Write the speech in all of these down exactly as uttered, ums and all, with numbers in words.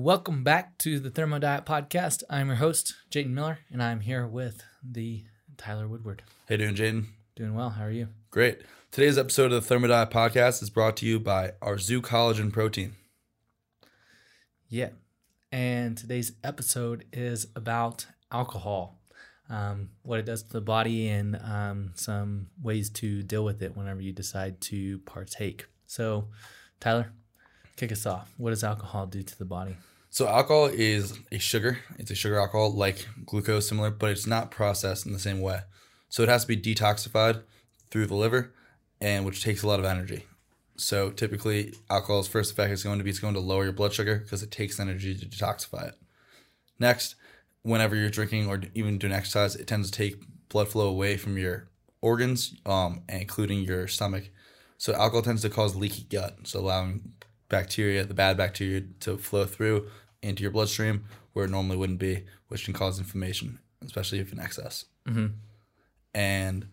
welcome back to the Thermodiet Podcast. I'm your host, Jayden Miller, and I'm here with the Tyler Woodward. How you doing, Jayden? Doing well. How are you? Great. Today's episode of the Thermodiet Podcast is brought to you by our Zoo Collagen Protein. Yeah, and today's episode is about alcohol, um, what it does to the body, and um, some ways to deal with it whenever you decide to partake. So, Tyler, kick us off. What does alcohol do to the body? So alcohol is a sugar. It's a sugar alcohol like glucose, similar, but it's not processed in the same way. So it has to be detoxified through the liver, and which takes a lot of energy. So typically, alcohol's first effect is going to be it's going to lower your blood sugar because it takes energy to detoxify it. Next, whenever you're drinking or even doing exercise, it tends to take blood flow away from your organs, um, including your stomach. So alcohol tends to cause leaky gut, so allowing bacteria, the bad bacteria, to flow through into your bloodstream where it normally wouldn't be, which can cause inflammation, especially if in excess. Mm-hmm. And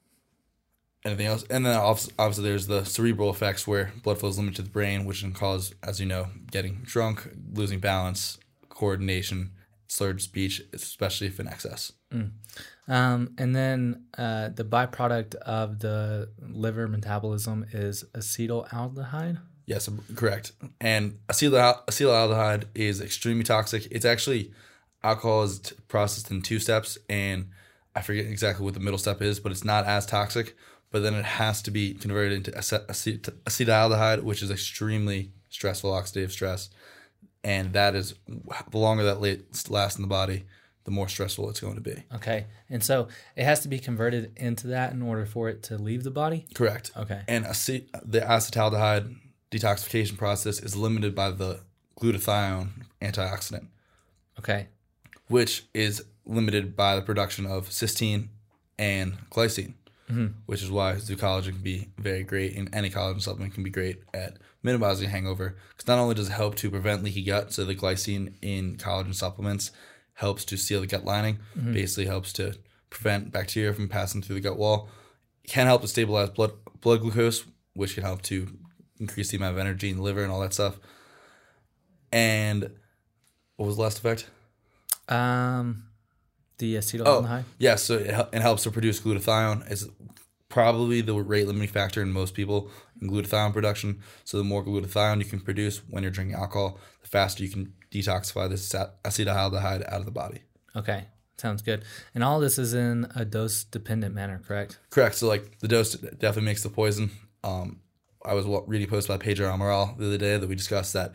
anything else? And then obviously there's the cerebral effects where blood flow is limited to the brain, which can cause, as you know, getting drunk, losing balance, coordination, slurred speech, especially if in excess. Mm. Um, and then uh, the byproduct of the liver metabolism is acetaldehyde. Yes, correct. And acetal acetaldehyde is extremely toxic. It's actually, alcohol is t- processed in two steps, and I forget exactly what the middle step is, but it's not as toxic. But then it has to be converted into acet- acet- acetaldehyde, which is extremely stressful, oxidative stress. And that is, the longer that lasts in the body, the more stressful it's going to be. Okay. And so it has to be converted into that in order for it to leave the body? Correct. Okay. And acet- the acetaldehyde detoxification process is limited by the glutathione antioxidant. Okay. Which is limited by the production of cysteine and glycine, mm-hmm. which is why Zoo Collagen can be very great, and any collagen supplement can be great at minimizing hangover, because not only does it help to prevent leaky gut, so the glycine in collagen supplements helps to seal the gut lining, mm-hmm. basically helps to prevent bacteria from passing through the gut wall. It can help to stabilize blood blood glucose, which can help to increase the amount of energy in the liver and all that stuff. And what was the last effect? Um, the acetaldehyde. Oh, yeah, so it, it helps to produce glutathione. It's probably the rate limiting factor in most people in glutathione production. So the more glutathione you can produce when you're drinking alcohol, the faster you can detoxify this acetaldehyde out of the body. Okay, sounds good. And all this is in a dose-dependent manner, correct? Correct. So like the dose definitely makes the poison. Um, I was reading a post by Pedro Amaral the other day that we discussed that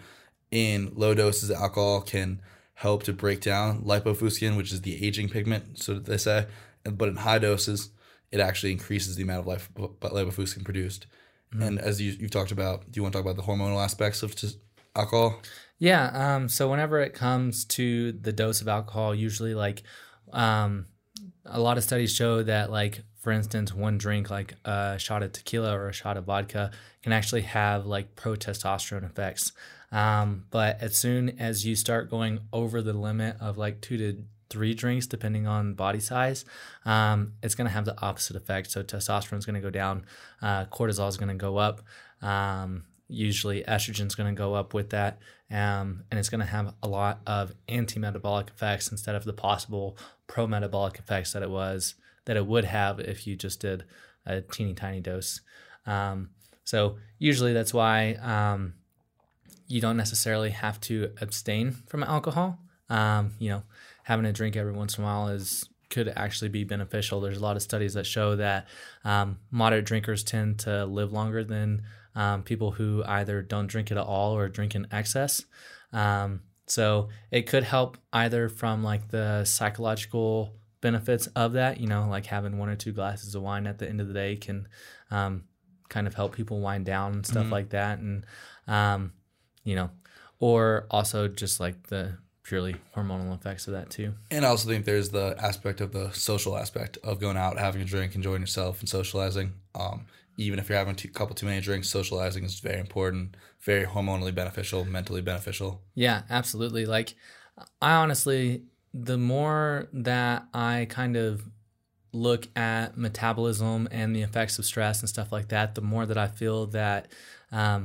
in low doses, alcohol can help to break down lipofuscin, which is the aging pigment, so that they say. But in high doses, it actually increases the amount of life, lipofuscin produced. Mm-hmm. And as you, you've talked about, do you want to talk about the hormonal aspects of just alcohol? Yeah. Um, so whenever it comes to the dose of alcohol, usually like um, a lot of studies show that, like, for instance, one drink, like a shot of tequila or a shot of vodka, can actually have like pro-testosterone effects. Um, but as soon as you start going over the limit of like two to three drinks, depending on body size, um, it's going to have the opposite effect. So testosterone is going to go down, uh, cortisol is going to go up. Um, usually estrogen is going to go up with that. Um, and it's going to have a lot of anti-metabolic effects instead of the possible pro-metabolic effects that it was, that it would have if you just did a teeny tiny dose. Um, so usually that's why, um, you don't necessarily have to abstain from alcohol. Um, you know, having a drink every once in a while is could actually be beneficial. There's a lot of studies that show that um, moderate drinkers tend to live longer than um, people who either don't drink it at all or drink in excess. Um, so it could help either from like the psychological benefits of that, you know, like having one or two glasses of wine at the end of the day can um, kind of help people wind down and stuff mm-hmm. like that. And, um, you know, or also just like the purely hormonal effects of that too. And I also think there's the aspect of the social aspect of going out, having a drink, enjoying yourself, and socializing. Um, even if you're having a couple too many drinks, socializing is very important, very hormonally beneficial, mentally beneficial. Yeah, absolutely. Like, I honestly, the more that I kind of look at metabolism and the effects of stress and stuff like that, the more that I feel that um,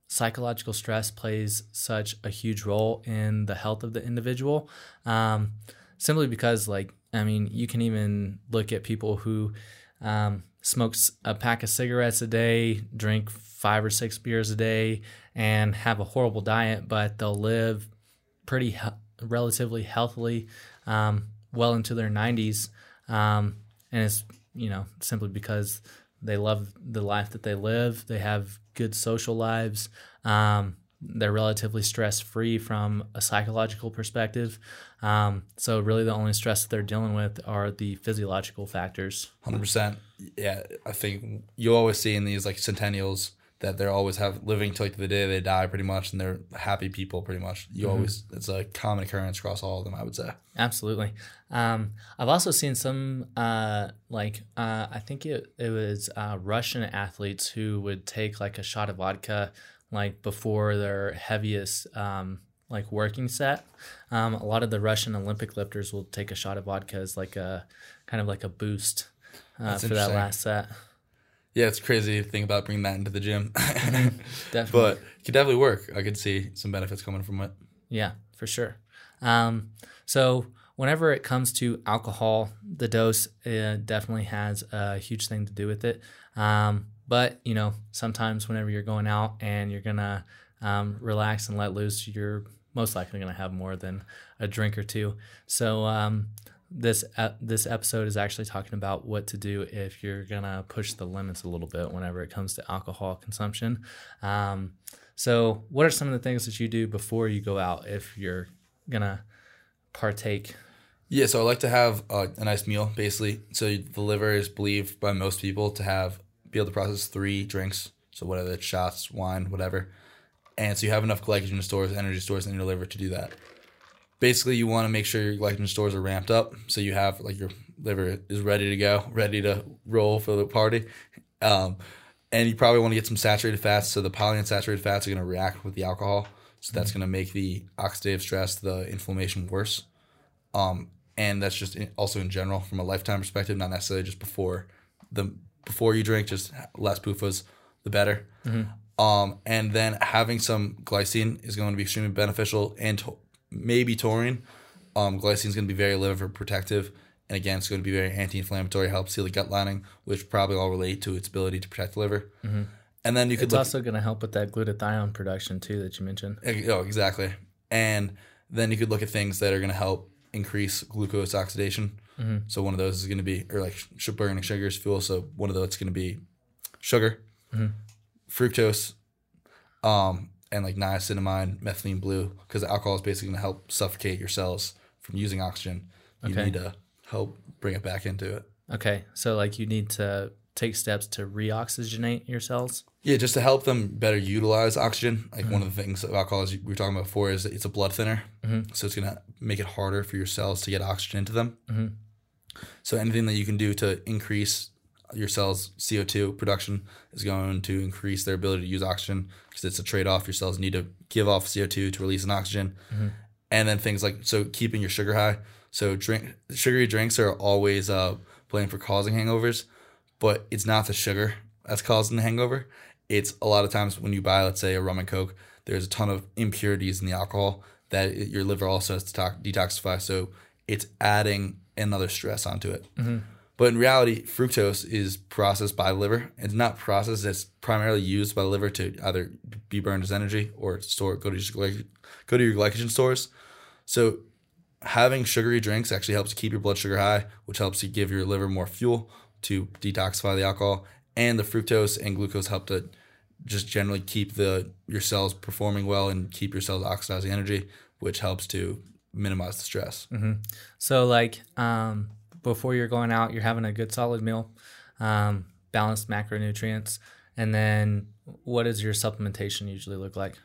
psychological stress plays such a huge role in the health of the individual. Um, simply because, like, I mean, you can even look at people who um, smoke a pack of cigarettes a day, drink five or six beers a day, and have a horrible diet, but they'll live pretty he- relatively healthily um, well into their nineties. Um, and it's, you know, simply because they love the life that they live. They have good social lives. Um, they're relatively stress-free from a psychological perspective. Um, so really the only stress that they're dealing with are the physiological factors. one hundred percent. Yeah, I think you always see in these like centennials that they're always have living till like the day they die pretty much, and they're happy people pretty much. You mm-hmm. always, it's a common occurrence across all of them, I would say. Absolutely. Um, I've also seen some uh, like uh, I think it it was uh, Russian athletes who would take like a shot of vodka like before their heaviest um, like working set. Um, a lot of the Russian Olympic lifters will take a shot of vodka as like a kind of like a boost uh, for that last set. Yeah, it's crazy to think about bringing that into the gym. Definitely. But it could definitely work. I could see some benefits coming from it. Yeah, for sure. Um, so whenever it comes to alcohol, the dose uh, definitely has a huge thing to do with it. Um, but, you know, sometimes whenever you're going out and you're going to um, relax and let loose, you're most likely going to have more than a drink or two. So um, this uh, this episode is actually talking about what to do if you're going to push the limits a little bit whenever it comes to alcohol consumption. Um, so what are some of the things that you do before you go out if you're going to partake? Yeah, so I like to have uh, a nice meal, basically. So the liver is believed by most people to have be able to process three drinks, so whether it's shots, wine, whatever. And so you have enough glycogen stores, energy stores in your liver to do that. Basically, you want to make sure your glycogen stores are ramped up, so you have like your liver is ready to go, ready to roll for the party. Um, and you probably want to get some saturated fats, so the polyunsaturated fats are going to react with the alcohol, so that's going to make the oxidative stress, the inflammation worse. Um, and that's just in, also in general from a lifetime perspective, not necessarily just before the before you drink, just less P U F As, the better. Mm-hmm. Um, and then having some glycine is going to be extremely beneficial, and to- maybe taurine. Um, glycine is going to be very liver protective, and again, it's going to be very anti-inflammatory, help seal the gut lining, which probably all relate to its ability to protect the liver. Mm-hmm. And then you could it's look, also going to help with that glutathione production too that you mentioned. Oh, exactly. And then you could look at things that are going to help increase glucose oxidation. Mm-hmm. So one of those is going to be, or like sh- burning sugar is fuel. So one of those is going to be sugar, mm-hmm. fructose, um, and like niacinamide, methylene blue, because alcohol is basically going to help suffocate your cells from using oxygen. You okay. need to help bring it back into it. Okay. So like you need to take steps to reoxygenate your cells? Yeah, just to help them better utilize oxygen. Like mm-hmm. one of the things of alcohol, as we were talking about before, is that it's a blood thinner. Mm-hmm. So it's going to make it harder for your cells to get oxygen into them. Mm-hmm. So anything that you can do to increase your cells' C O two production is going to increase their ability to use oxygen, because it's a trade-off. Your cells need to give off C O two to release an oxygen. Mm-hmm. And then things like, so keeping your sugar high. So drink sugary drinks are always uh, blamed for causing hangovers, but it's not the sugar that's causing the hangover. It's a lot of times when you buy, let's say, a rum and Coke, there's a ton of impurities in the alcohol that it, your liver also has to to- detoxify. So it's adding another stress onto it. Mm-hmm. But in reality, fructose is processed by the liver. It's not processed. It's primarily used by the liver to either be burned as energy or store go to your, go to your glycogen stores. So having sugary drinks actually helps keep your blood sugar high, which helps you give your liver more fuel to detoxify the alcohol. And the fructose and glucose help to just generally keep the your cells performing well and keep your cells oxidizing energy, which helps to minimize the stress. Mm-hmm. So like um, before you're going out, you're having a good solid meal, um, balanced macronutrients. And then what does your supplementation usually look like?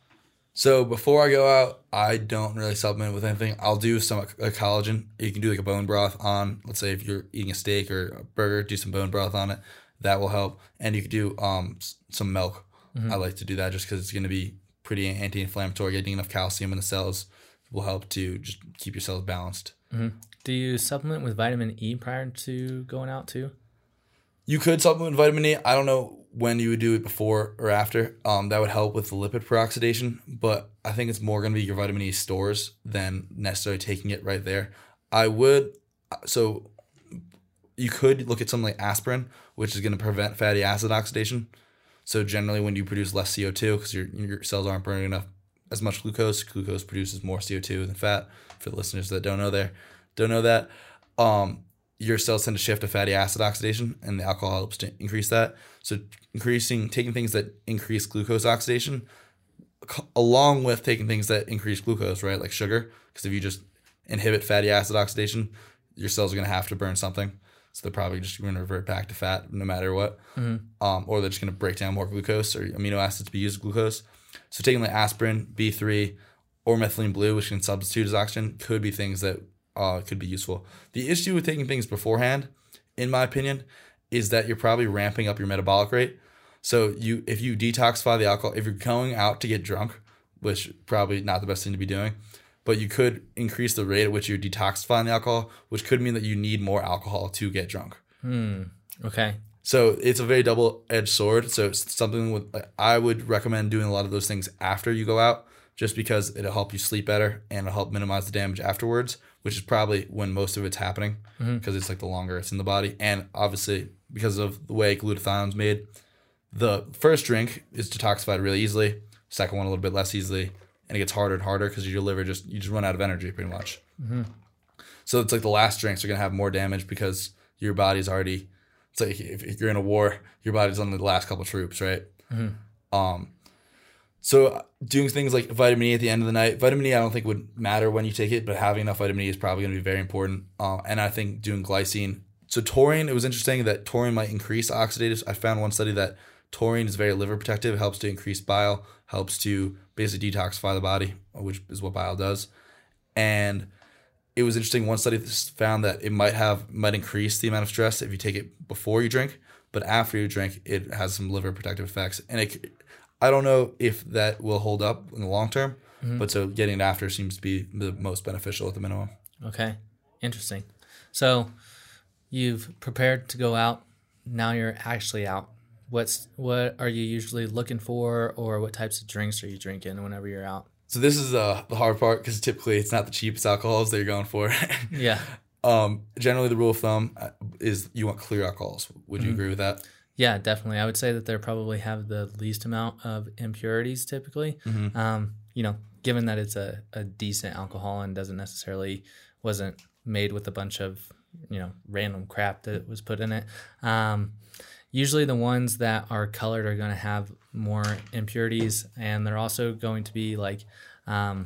So before I go out, I don't really supplement with anything. I'll do some a collagen. You can do like a bone broth on, let's say if you're eating a steak or a burger, do some bone broth on it. That will help. And you could do um, some milk. Mm-hmm. I like to do that just because it's going to be pretty anti-inflammatory. Getting enough calcium in the cells will help to just keep your cells balanced. Mm-hmm. Do you supplement with vitamin E prior to going out too? You could supplement with vitamin E. I don't know when you would do it before or after. Um, that would help with the lipid peroxidation, but I think it's more going to be your vitamin E stores than necessarily taking it right there. I would, so you could look at something like aspirin, which is going to prevent fatty acid oxidation. So generally when you produce less C O two, because your, your cells aren't burning enough as much glucose, glucose produces more C O two than fat. For the listeners that don't know there, don't know that, um, your cells tend to shift to fatty acid oxidation, and the alcohol helps to increase that. So increasing, taking things that increase glucose oxidation, along with taking things that increase glucose, right, like sugar, because if you just inhibit fatty acid oxidation, your cells are going to have to burn something. So they're probably just going to revert back to fat no matter what. Mm-hmm. Um, or they're just going to break down more glucose or amino acids to be used as glucose. So taking like aspirin, B three, or methylene blue, which can substitute as oxygen, could be things that uh, could be useful. The issue with taking things beforehand, in my opinion, is that you're probably ramping up your metabolic rate. So you, if you detoxify the alcohol, if you're going out to get drunk, which probably not the best thing to be doing, but you could increase the rate at which you're detoxifying the alcohol, which could mean that you need more alcohol to get drunk. Hmm. Okay. So it's a very double-edged sword. So it's something with, I would recommend doing a lot of those things after you go out, just because it'll help you sleep better and it'll help minimize the damage afterwards, which is probably when most of it's happening, because mm-hmm. it's like the longer it's in the body. And obviously, because of the way glutathione is made, the first drink is detoxified really easily, second one a little bit less easily, and it gets harder and harder because your liver just, you just run out of energy pretty much. Mm-hmm. So it's like the last drinks are going to have more damage because your body's already, it's like if you're in a war, your body's on the last couple troops, right? Mm-hmm. Um, so doing things like vitamin E at the end of the night, vitamin E I don't think would matter when you take it, but having enough vitamin E is probably going to be very important. Uh, and I think doing glycine. So taurine, it was interesting that taurine might increase oxidative. I found one study that taurine is very liver protective, helps to increase bile, helps to basically detoxify the body, which is what bile does. And it was interesting. One study found that it might have might increase the amount of stress if you take it before you drink, but after you drink, it has some liver protective effects. And it, I don't know if that will hold up in the long term, mm-hmm. but so getting it after seems to be the most beneficial at the minimum. Okay, interesting. So you've prepared to go out. Now you're actually out. What's what are you usually looking for, or what types of drinks are you drinking whenever you're out? So this is uh, the hard part because typically it's not the cheapest alcohols that you're going for. Yeah. Um, generally, the rule of thumb is you want clear alcohols. Would you mm-hmm. agree with that? Yeah, definitely. I would say that they probably have the least amount of impurities typically. Mm-hmm. Um, you know, given that it's a, a decent alcohol and doesn't necessarily wasn't made with a bunch of, you know, random crap that was put in it. Um, usually the ones that are colored are going to have more impurities, and they're also going to be like um,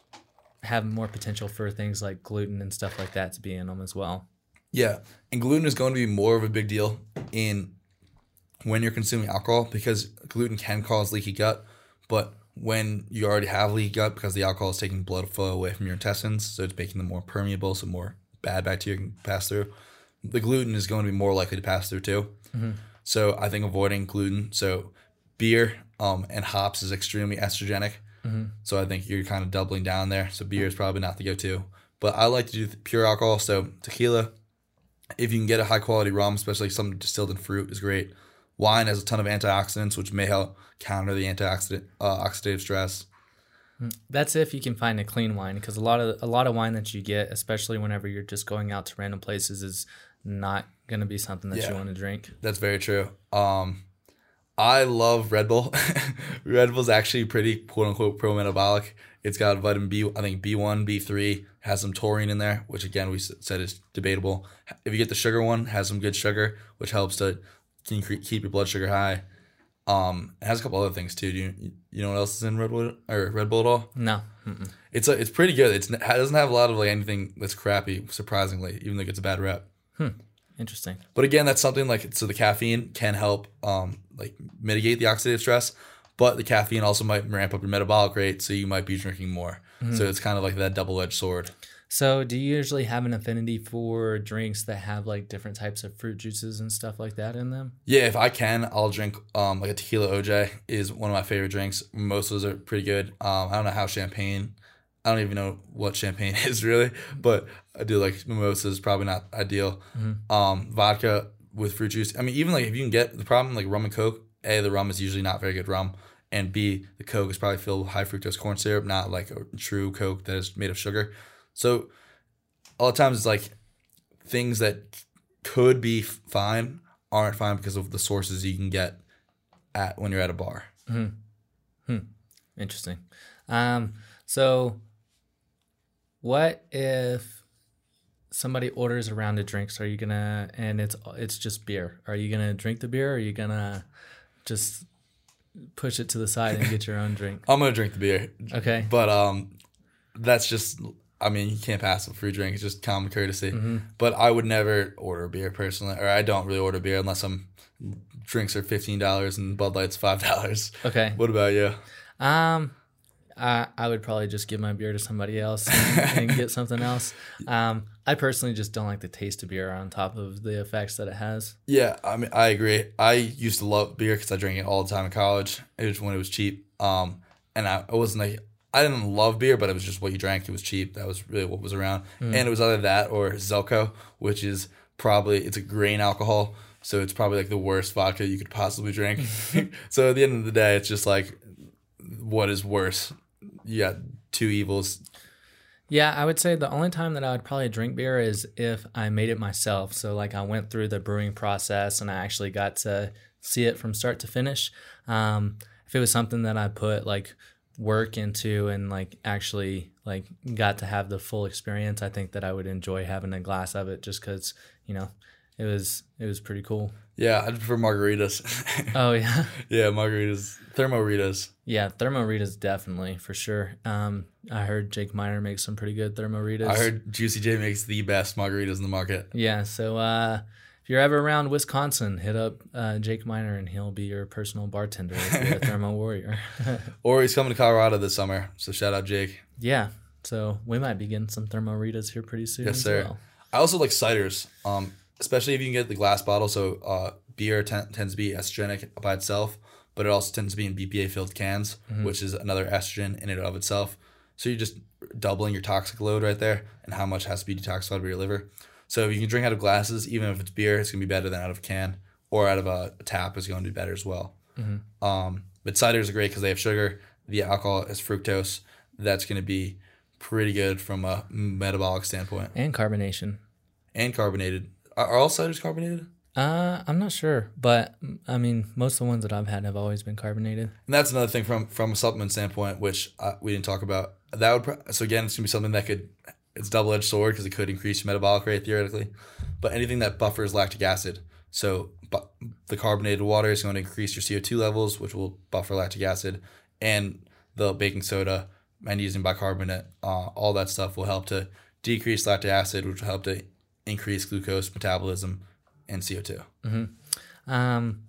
have more potential for things like gluten and stuff like that to be in them as well. Yeah, and gluten is going to be more of a big deal in when you're consuming alcohol, because gluten can cause leaky gut, but when you already have leaky gut, because the alcohol is taking blood flow away from your intestines, so it's making them more permeable, so more bad bacteria can pass through, the gluten is going to be more likely to pass through too. Mm-hmm. So I think avoiding gluten, so beer um, and hops is extremely estrogenic, mm-hmm. so I think you're kind of doubling down there, so beer is probably not the go-to. But I like to do pure alcohol, so tequila, if you can get a high-quality rum, especially something distilled in fruit, is great. Wine has a ton of antioxidants, which may help counter the antioxidant uh, oxidative stress. That's if you can find a clean wine, because a lot of a lot of wine that you get, especially whenever you're just going out to random places, is not going to be something that yeah, you want to drink. That's very true. Um, I love Red Bull. Red Bull's actually pretty quote unquote pro metabolic. It's got vitamin B, I think B one, B three, has some taurine in there, which again we said is debatable. If you get the sugar one, has some good sugar, which helps to can keep your blood sugar high. Um, it has a couple other things too. Do you you know what else is in Red Bull or Red Bull at all? No. Mm-mm. It's a, it's pretty good. It's, it doesn't have a lot of like anything that's crappy, surprisingly, even though it gets a bad rep. Hmm. Interesting. But again, that's something like, so the caffeine can help um like mitigate the oxidative stress, but the caffeine also might ramp up your metabolic rate, so you might be drinking more. Mm-hmm. So it's kind of like that double-edged sword. So do you usually have an affinity for drinks that have like different types of fruit juices and stuff like that in them? Yeah, if I can, I'll drink um like a tequila O J is one of my favorite drinks. Most of those are pretty good. Um, I don't know how champagne, I don't even know what champagne is really, but I do like mimosas, probably not ideal. Mm-hmm. Um, vodka with fruit juice. I mean, even like if you can get, the problem like rum and Coke A, the rum is usually not very good rum, and B, the Coke is probably filled with high fructose corn syrup, not like a true Coke that is made of sugar. So a lot of times it's like things that could be fine aren't fine because of the sources you can get at when you're at a bar. Mm-hmm. Hmm. Interesting. Um, so what if somebody orders a round of drinks? Are you gonna, and it's it's just beer? Are you gonna drink the beer, or are you gonna just push it to the side and get your own drink? I'm gonna drink the beer. Okay. But um, that's just, I mean, you can't pass a free drink. It's just common courtesy. Mm-hmm. But I would never order a beer personally, or I don't really order beer unless I'm drinks are fifteen dollars and Bud Light's five dollars. Okay. What about you? Um, I I would probably just give my beer to somebody else and, and get something else. Um, I personally just don't like the taste of beer on top of the effects that it has. Yeah, I mean, I agree. I used to love beer because I drank it all the time in college. It was when it was cheap. Um, and I, I wasn't like, I didn't love beer, but it was just what you drank. It was cheap. That was really what was around. Mm. And it was either that or Zelko, which is probably, it's a grain alcohol. So it's probably like the worst vodka you could possibly drink. So at the end of the day, it's just like, what is worse? You got two evils. Yeah, I would say the only time that I would probably drink beer is if I made it myself. So like I went through the brewing process and I actually got to see it from start to finish. Um, if it was something that I put like work into and like actually like got to have the full experience, I think that I would enjoy having a glass of it just because, you know, it was it was pretty cool. Yeah, I prefer margaritas. Oh, yeah? Yeah, margaritas. Thermoritas. Yeah, Thermoritas definitely, for sure. Um, I heard Jake Miner makes some pretty good Thermoritas. I heard Juicy J makes the best margaritas in the market. Yeah, so uh, if you're ever around Wisconsin, hit up uh, Jake Miner and he'll be your personal bartender if you're a Thermo Warrior. Or he's coming to Colorado this summer, so shout out Jake. Yeah, so we might be getting some Thermoritas here pretty soon. Yes, sir. Well. I also like ciders, um, especially if you can get the glass bottle. So uh, beer t- tends to be estrogenic by itself, but it also tends to be in B P A-filled cans, mm-hmm. which is another estrogen in and of itself. So you're just doubling your toxic load right there and how much has to be detoxified by your liver. So if you can drink out of glasses, even if it's beer, it's going to be better than out of a can, or out of a, a tap is going to be better as well. Mm-hmm. Um, but ciders are great because they have sugar. The alcohol is fructose. That's going to be pretty good from a metabolic standpoint. And carbonation. And carbonated. Are, are all ciders carbonated? Uh, I'm not sure, but I mean, most of the ones that I've had have always been carbonated. And that's another thing from from a supplement standpoint, which uh, we didn't talk about. That would pro- so again, it's gonna be something that could, it's double edged sword because it could increase your metabolic rate theoretically, but anything that buffers lactic acid. So bu- the carbonated water is going to increase your C O two levels, which will buffer lactic acid, and the baking soda, magnesium bicarbonate, uh, all that stuff will help to decrease lactic acid, which will help to increase glucose metabolism and C O two. Mm-hmm. Um,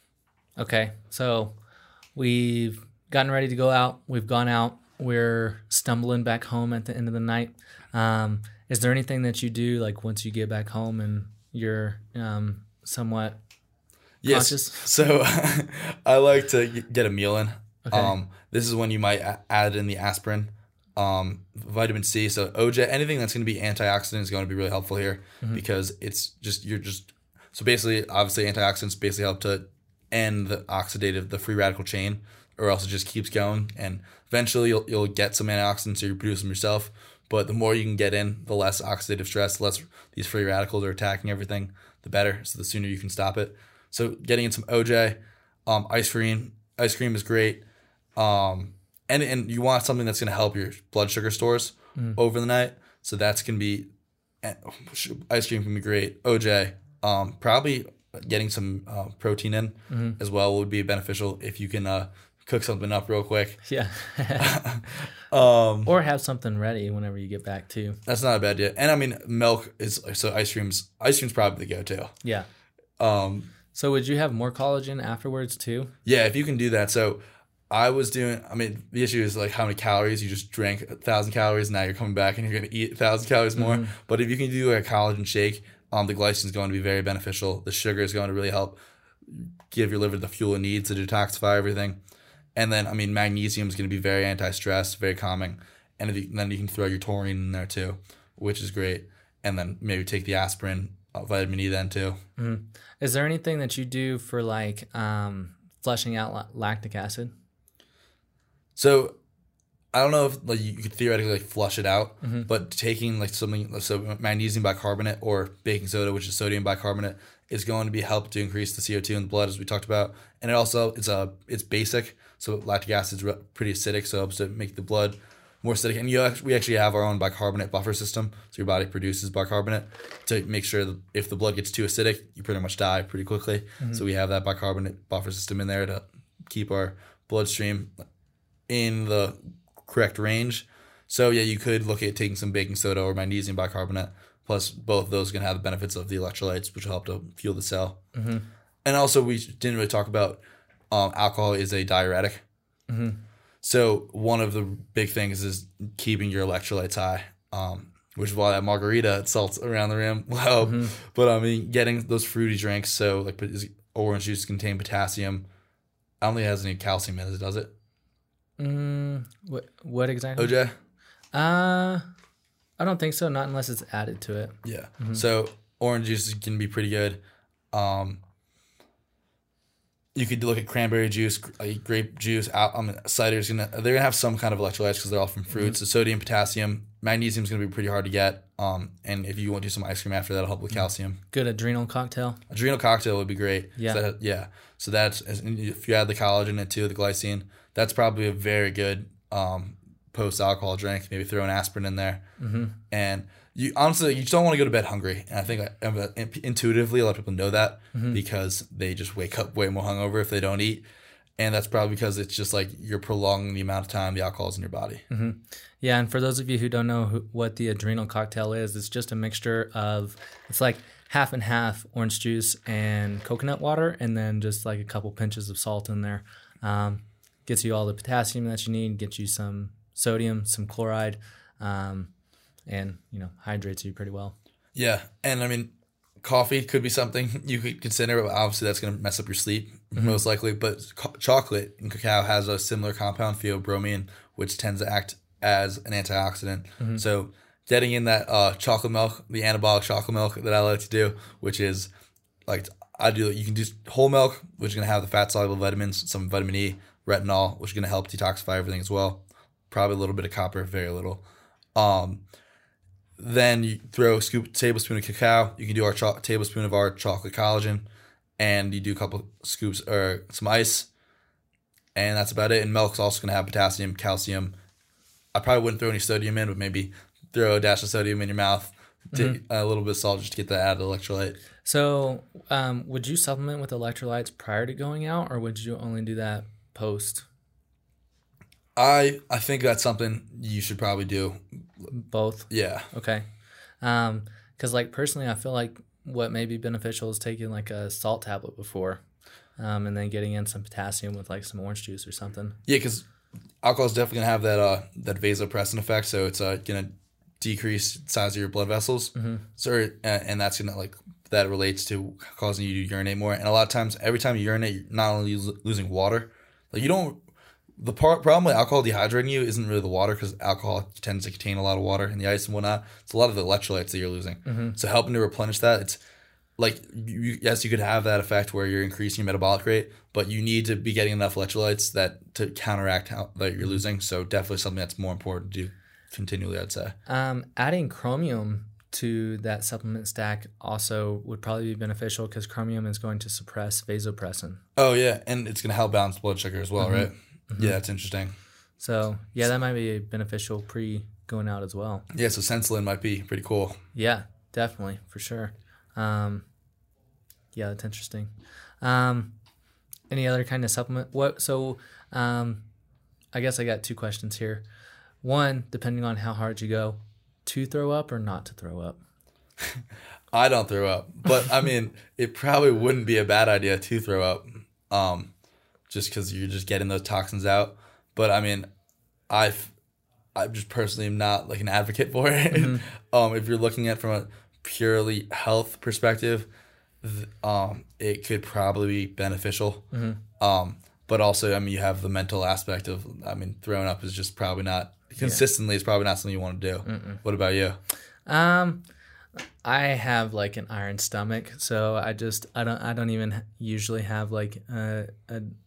okay, so we've gotten ready to go out. We've gone out. We're stumbling back home at the end of the night. Um, is there anything that you do like once you get back home and you're um, somewhat yes. conscious? So I like to get a meal in. Okay. Um, this is when you might a- add in the aspirin. Um, vitamin C, so O J, anything that's going to be antioxidant is going to be really helpful here mm-hmm. because it's just, you're just, so basically, obviously antioxidants basically help to end the oxidative, the free radical chain, or else it just keeps going. And eventually you'll, you'll get some antioxidants, so you produce them yourself. But the more you can get in, the less oxidative stress, the less these free radicals are attacking everything, the better. So the sooner you can stop it. So getting in some O J, um, ice cream, ice cream is great. Um, And and you want something that's going to help your blood sugar stores mm. over the night. So that's going to be, ice cream can be great. O J, um, probably getting some uh, protein in mm-hmm. as well would be beneficial if you can uh, cook something up real quick. Yeah. um, or have something ready whenever you get back too. That's not a bad idea. And I mean, milk is, so ice cream's, ice cream's probably the go-to. Yeah. Um, so would you have more collagen afterwards too? Yeah, if you can do that. So I was doing, I mean, the issue is like how many calories. You just drank a thousand calories, now you're coming back and you're going to eat a thousand calories more. Mm-hmm. But if you can do like a collagen shake, um, the glycine is going to be very beneficial. The sugar is going to really help give your liver the fuel it needs to detoxify everything. And then, I mean, magnesium is going to be very anti-stress, very calming. And if you, then you can throw your taurine in there too, which is great. And then maybe take the aspirin, uh, vitamin E then too. Mm-hmm. Is there anything that you do for like um, flushing out la- lactic acid. So I don't know if like you could theoretically like flush it out, Mm-hmm. but taking like something so magnesium bicarbonate or baking soda, which is sodium bicarbonate, is going to be help to increase the C O two in the blood, as we talked about. And it also it's a it's basic, so lactic acid is pretty acidic, so it helps to make the blood more acidic. And you actually, we actually have our own bicarbonate buffer system, so your body produces bicarbonate to make sure that if the blood gets too acidic, you pretty much die pretty quickly. Mm-hmm. So we have that bicarbonate buffer system in there to keep our bloodstream in the correct range. So yeah, you could look at taking some baking soda or magnesium bicarbonate. Plus, both of those are going to have the benefits of the electrolytes, which will help to fuel the cell. Mm-hmm. And also, we didn't really talk about um, alcohol is a diuretic. Mm-hmm. So one of the big things is keeping your electrolytes high, um, which is why that margarita salts around the rim will help. Mm-hmm. But I mean, getting those fruity drinks, so like orange juice contain potassium. I don't think it has any calcium in it, does it? Mm, what what exactly? O J? Uh, I don't think so. Not unless it's added to it. Yeah. Mm-hmm. So orange juice can be pretty good. Um, you could look at cranberry juice, like grape juice. I mean, cider's gonna they're gonna have some kind of electrolytes because they're all from fruits. Mm-hmm. So sodium, potassium, magnesium is gonna be pretty hard to get. Um, and if you want to do some ice cream after, that'll help with calcium. Good adrenal cocktail. Adrenal cocktail would be great. Yeah. So that, yeah. So that's if you add the collagen in it too, the glycine. That's probably a very good um, post-alcohol drink. Maybe throw an aspirin in there. Mm-hmm. And you honestly, you just don't want to go to bed hungry. And I think uh, intuitively, a lot of people know that mm-hmm. because they just wake up way more hungover if they don't eat. And that's probably because it's just like you're prolonging the amount of time the alcohol is in your body. Mm-hmm. Yeah, and for those of you who don't know who, what the adrenal cocktail is, it's just a mixture of, it's like half and half orange juice and coconut water, and then just like a couple pinches of salt in there. Um, Gets you all the potassium that you need, gets you some sodium, some chloride, um, and, you know, hydrates you pretty well. Yeah, and I mean, coffee could be something you could consider, but obviously that's going to mess up your sleep, mm-hmm. most likely. But co- chocolate and cacao has a similar compound, theobromine, which tends to act as an antioxidant. Mm-hmm. So getting in that uh, chocolate milk, the anabolic chocolate milk that I like to do, which is like, I do, you can do whole milk, which is going to have the fat-soluble vitamins, some vitamin E, retinol, which is going to help detoxify everything as well. Probably a little bit of copper, very little. Um, then you throw a scoop, tablespoon of cacao. You can do our cho- tablespoon of our chocolate collagen, and you do a couple scoops or some ice, and that's about it. And milk's also going to have potassium, calcium. I probably wouldn't throw any sodium in, but maybe throw a dash of sodium in your mouth, mm-hmm. a little bit of salt just to get that added electrolyte. So, um, would you supplement with electrolytes prior to going out, or would you only do that post? I I think that's something you should probably do. Both? Yeah. Okay. Um, because like personally, I feel like what may be beneficial is taking like a salt tablet before, um, and then getting in some potassium with like some orange juice or something. Yeah, because alcohol is definitely gonna have that uh that vasopressin effect, so it's uh gonna decrease the size of your blood vessels. Mm-hmm. So and that's gonna like that relates to causing you to urinate more. And a lot of times, every time you urinate, you're not only losing water. Like you don't, the part, problem with alcohol dehydrating you isn't really the water, because alcohol tends to contain a lot of water and the ice and whatnot. It's a lot of the electrolytes that you're losing. Mm-hmm. So helping to replenish that, it's like, you, yes, you could have that effect where you're increasing your metabolic rate, but you need to be getting enough electrolytes that to counteract how that you're losing. So definitely something that's more important to do continually, I'd say. Um, adding chromium to that supplement stack also would probably be beneficial, because chromium is going to suppress vasopressin. Oh yeah, and it's going to help balance blood sugar as well, mm-hmm. right? Mm-hmm. Yeah, that's interesting. So yeah, that might be beneficial pre going out as well. Yeah, so Sensolin might be pretty cool. Yeah, definitely, for sure. Um, yeah, that's interesting. Um, any other kind of supplement? What? So um, I guess I got two questions here. One, depending on how hard you go, to throw up or not to throw up? I don't throw up, but I mean, it probably wouldn't be a bad idea to throw up, um, just because you're just getting those toxins out. But I mean, I've, I just personally am not like an advocate for it. Mm-hmm. um, if you're looking at it from a purely health perspective, th- um, it could probably be beneficial. Mm-hmm. Um, but also, I mean, you have the mental aspect of, I mean, throwing up is just probably not consistently. Yeah. It's probably not something you want to do. Mm-mm. What about you? Um, I have like an iron stomach, so I just I don't I don't even usually have like a, a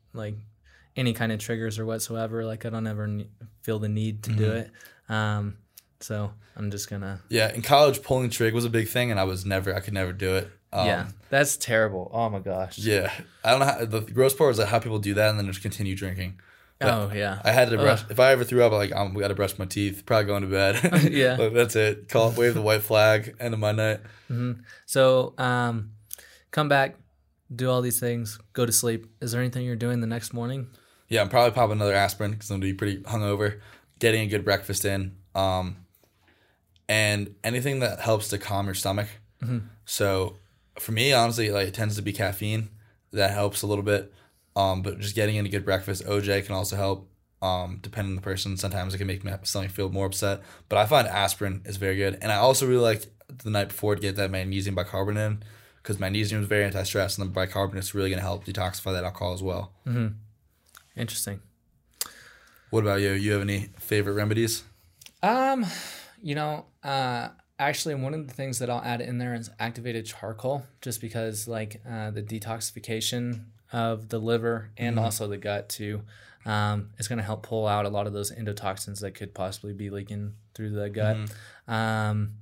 like any kind of triggers or whatsoever. Like I don't ever ne- feel the need to mm-hmm. do it. Um, so I'm just gonna. Yeah, in college, pulling trig was a big thing, and I was never, I could never do it. Um, yeah, that's terrible. Oh my gosh. Yeah, I don't know. How, the gross part was like how people do that and then just continue drinking. But oh yeah. I had to brush. Ugh. If I ever threw up, like um, we got to brush my teeth. Probably going to bed. Yeah, like, that's it. Call wave the white flag. End of my night. Mm-hmm. So um, come back, do all these things, go to sleep. Is there anything you're doing the next morning? Yeah, I'm probably popping another aspirin because I'm gonna be pretty hungover. Getting a good breakfast in, um, and anything that helps to calm your stomach. Mm-hmm. So for me, honestly, like it tends to be caffeine that helps a little bit. Um, but just getting in a good breakfast, O J can also help. Um, depending on the person, sometimes it can make my stomach feel more upset. But I find aspirin is very good, and I also really like the night before to get that magnesium bicarbonate in because magnesium is very anti-stress, and the bicarbonate is really going to help detoxify that alcohol as well. Mm-hmm. Interesting. What about you? You have any favorite remedies? Um, you know, uh, actually, one of the things that I'll add in there is activated charcoal, just because like uh, the detoxification of the liver and mm-hmm. also the gut too. Um, it's going to help pull out a lot of those endotoxins that could possibly be leaking through the gut. Mm-hmm. Um,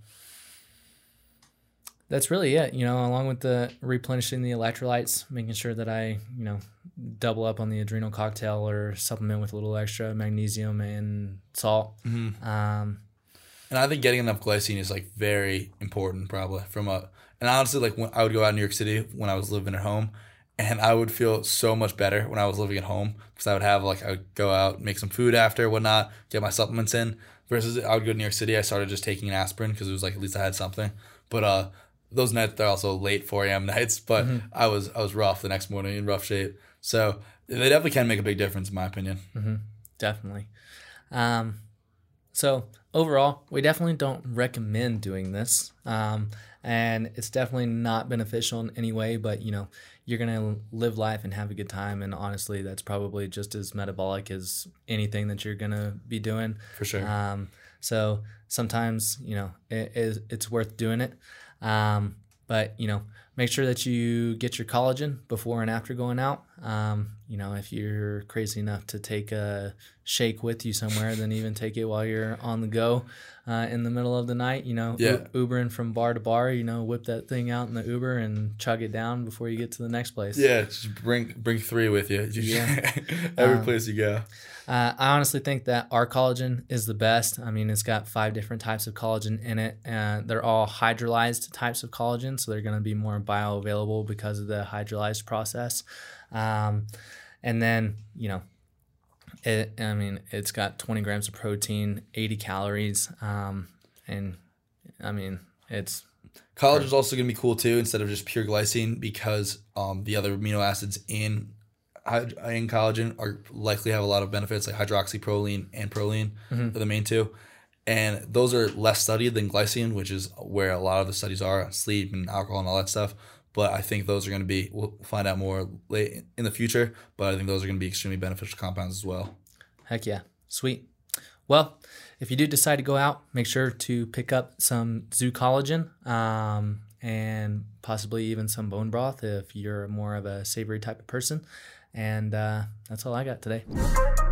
that's really it, you know, along with the replenishing the electrolytes, making sure that I, you know, double up on the adrenal cocktail or supplement with a little extra magnesium and salt. Mm-hmm. Um, and I think getting enough glycine is like very important probably from a, and honestly, like when I would go out in New York City when I was living at home, and I would feel so much better when I was living at home because I would have like, I would go out, make some food after, whatnot, get my supplements in. Versus I would go to New York City, I started just taking an aspirin because it was like, at least I had something. But uh, those nights, they're also late four a.m. nights, but mm-hmm. I was I was rough the next morning, in rough shape. So they definitely can make a big difference in my opinion. Mm-hmm. Definitely. Um, so overall, we definitely don't recommend doing this. Um, and it's definitely not beneficial in any way, but you know, you're going to live life and have a good time. And honestly, that's probably just as metabolic as anything that you're going to be doing. For sure. Um, so sometimes, you know, it, it, it's worth doing it. Um, but, you know, make sure that you get your collagen before and after going out. Um, you know, if you're crazy enough to take a shake with you somewhere, then even take it while you're on the go uh, in the middle of the night, you know, yeah. u- Ubering from bar to bar, you know, whip that thing out in the Uber and chug it down before you get to the next place. Yeah, just bring bring three with you. Yeah. Every um, place you go. Uh, I honestly think that our collagen is the best. I mean, it's got five different types of collagen in it, and they're all hydrolyzed types of collagen, so they're going to be more bioavailable because of the hydrolyzed process. Um, and then, you know, it, I mean, it's got twenty grams of protein, eighty calories, um, and I mean, it's... Collagen is also going to be cool too, instead of just pure glycine, because um, the other amino acids in in collagen are likely have a lot of benefits, like hydroxyproline and proline mm-hmm. are the main two. And those are less studied than glycine, which is where a lot of the studies are on sleep and alcohol and all that stuff. But I think those are going to be, we'll find out more late in the future, but I think those are going to be extremely beneficial compounds as well. Heck yeah. Sweet. Well, if you do decide to go out, make sure to pick up some Zoo collagen um, and possibly even some bone broth if you're more of a savory type of person. And uh, that's all I got today.